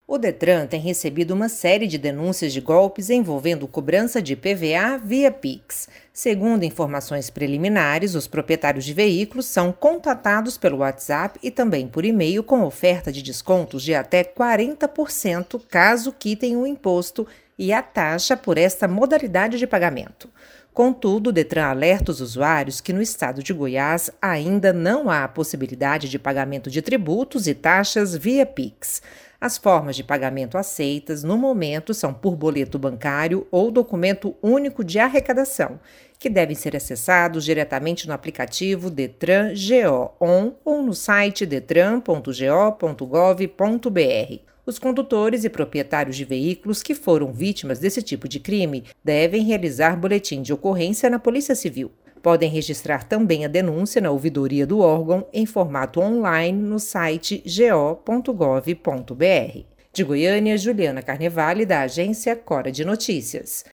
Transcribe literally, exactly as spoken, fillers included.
O Detran tem recebido uma série de denúncias de golpes envolvendo cobrança de I P V A via Pix. Segundo informações preliminares, os proprietários de veículos são contatados pelo WhatsApp e também por e-mail com oferta de descontos de até quarenta por cento caso quitem o imposto e a taxa por esta modalidade de pagamento. Contudo, o Detran alerta os usuários que no estado de Goiás ainda não há a possibilidade de pagamento de tributos e taxas via Pix. As formas de pagamento aceitas, no momento, são por boleto bancário ou documento único de arrecadação, que devem ser acessados diretamente no aplicativo Detran G O On ou no site detran ponto go ponto gov ponto br. Os condutores e proprietários de veículos que foram vítimas desse tipo de crime devem realizar boletim de ocorrência na Polícia Civil. Podem registrar também a denúncia na ouvidoria do órgão em formato online no site go ponto gov ponto br. De Goiânia, Juliana Carnevale, da agência Cora de Notícias.